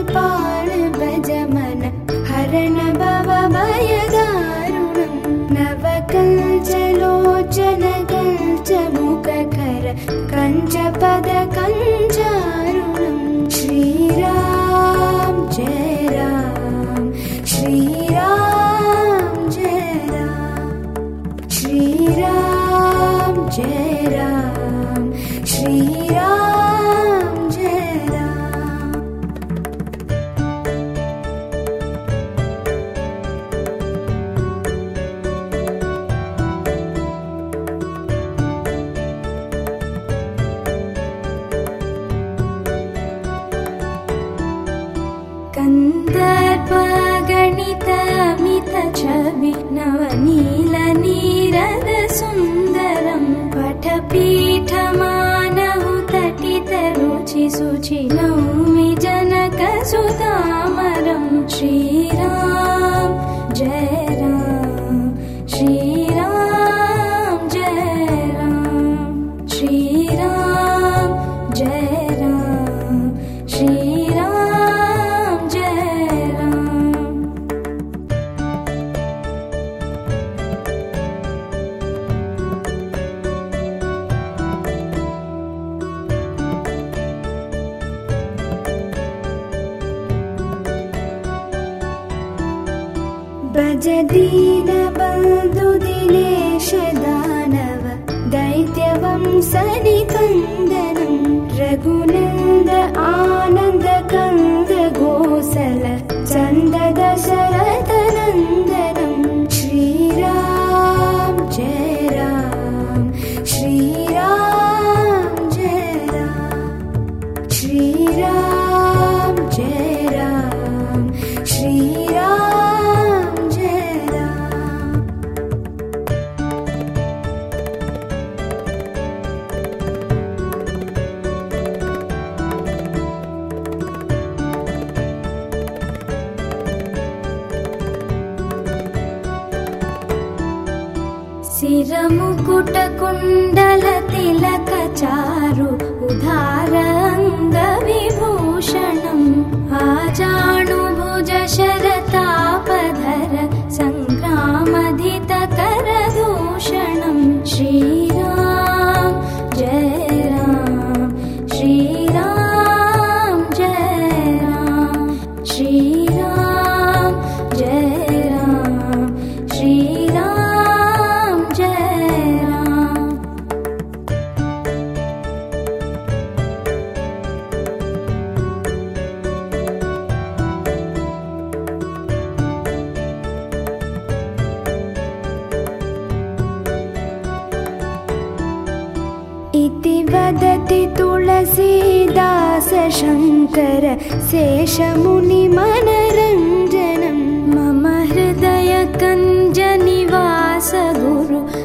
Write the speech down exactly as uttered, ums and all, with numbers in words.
पाल भज मन हरण भव भयदारुणं नवकञ्चलोचन कञ्च मुखकर कञ्च पद कञ्चारुणं श्रीराम जय राम श्रीराम जय राम श्रीराम जय राम श्रीराम जय राम। कंदर्प गणित अमित छवि नवनील नीरद सुंदरं पठपीठ मानहु तटित रुचि सुचि नौमि जनक सुतामरं श्रीराम जय राम श्रीराम जय राम श्रीराम जय राम श्रीराम जय राम। भज दीन बन्धु दिनेश दानव दैत्यवंशनिकन्दनं रघुनन्द आनन्द कंद गोसल चन्द दशरथ नन्दनं श्रीराम जय राम श्रीराम जय राम श्रीराम जय राम श्रीराम जय राम। शिरमुकुट कुण्डल तिलक चारु उधार अंग विभूषणं आजानुभुज शरतापधर संग्रामधित करदूषणं श्रीराम जय राम श्रीराम जय राम श्रीराम जय राम श्रीराम जय राम। इति वदति तुलसीदास शंकर शेषमुनि मनरंजनं मम हृदय कंज निवास गुरु